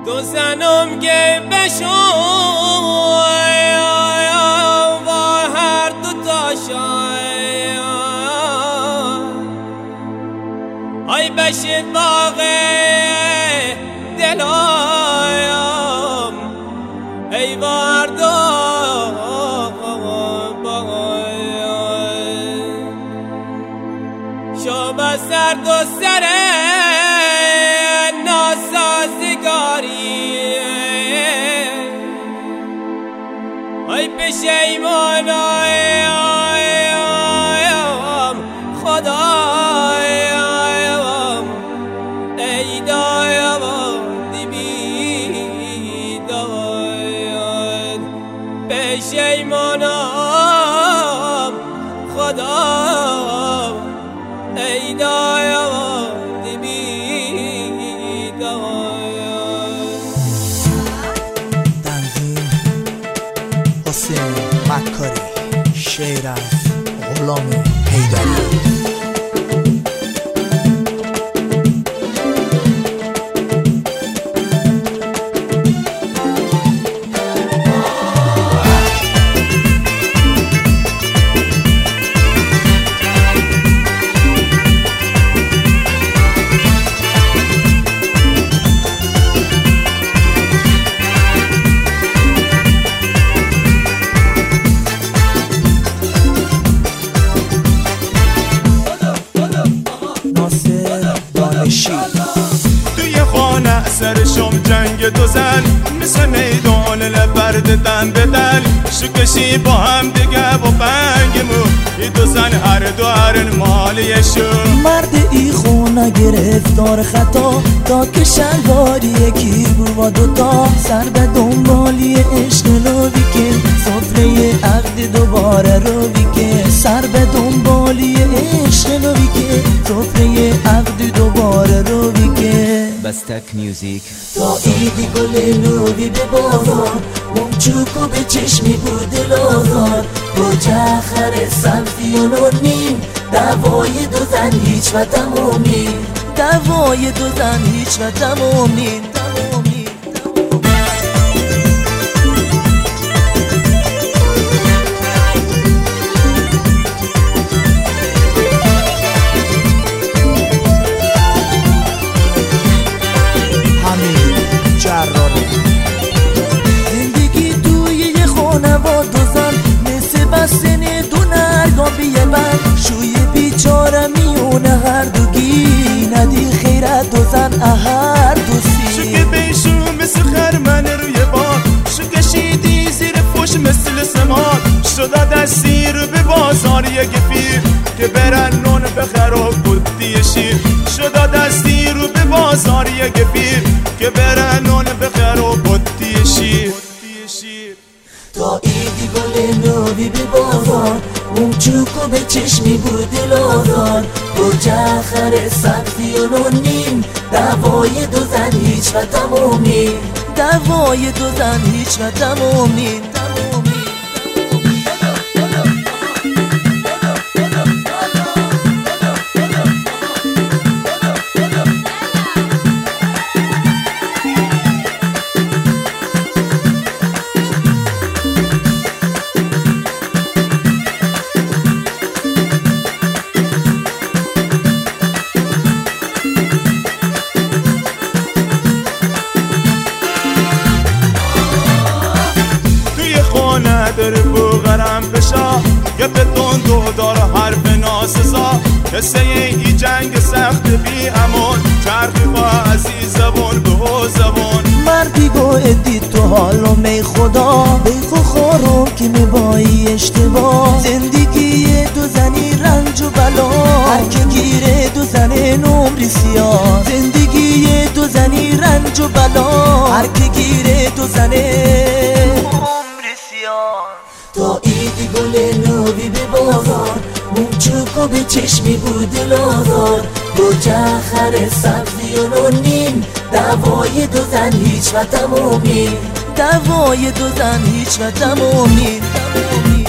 دو زنم که بشو و هر دو تاشای ای بشید باغ دلایم ای وردو شو بسر دو سر ناسازگاری ای پشیمانم خدایم ای دایم دیبیداید پشیمانم خدا ای دایم دیبیداید تنظیم حسین مکاری، شعر از غلام حیدری. توی خانه سرشم جنگ دو زن مثل میدان لبرد دن به دل شکشی با هم دیگه با بنگمو ای دو زن هر دو هرن مالیشو مرد ای خونه گرفتار خطا تا که شلواری یکی بود و دوتا سر به دنبالی عشق لوی که سفره عقد دوباره روی که سر به دنبالی عشق لوی که سفره عقد دوباره روی که بستک میوزیک تا ایدی گل لوی به بازار ممچوکو به چشمی بود لازار با جخر سبزی و نونیم دوای دو زن هیچ و تمومین دوای دو زن هیچ و تمومین زندگی توی یه خانواده دو زن مثل بستن دو نرگان بیه بند شوی بیچاره میونه هر دوگی ندی خیرت دو زن هر دوستی شو که بیشو مثل خرمن روی باد شو کشیدی زیر پوش مثل سماد شده دستی رو به بازار یه گفیر که برن نون بخر و بودی شیر شده دستی رو به بازار یه گفیر که برن نون بخر و بودی شیر تا ایدی گل نوی به بازار ممچوکو به چشمی بود لازار با جخر سبزی و نونیم دوای دو زن هیچ و تمومین دوای دو زن هیچ و تمومین نداره بوغرم بشا که به دو داره حرف ناسزا قصه ای جنگ سخت بی امان چرخی با عزیز زبان به زبان مردی گو ادید تو حالو می خدا بیخو خورم که میبایی اشتباه زندگی دو زنی رنج و بلا هر که گیره دو زنه نمری سیاه زندگی دو زنی رنج و بلا هر که گیره دو زنه تا ایدی گل نوی به بازار ممچوکو به چشمی بود لازار با جخر سبزی و نونیم دوای دو زن هیچ و تمومین دوای دو زن هیچ و تمومین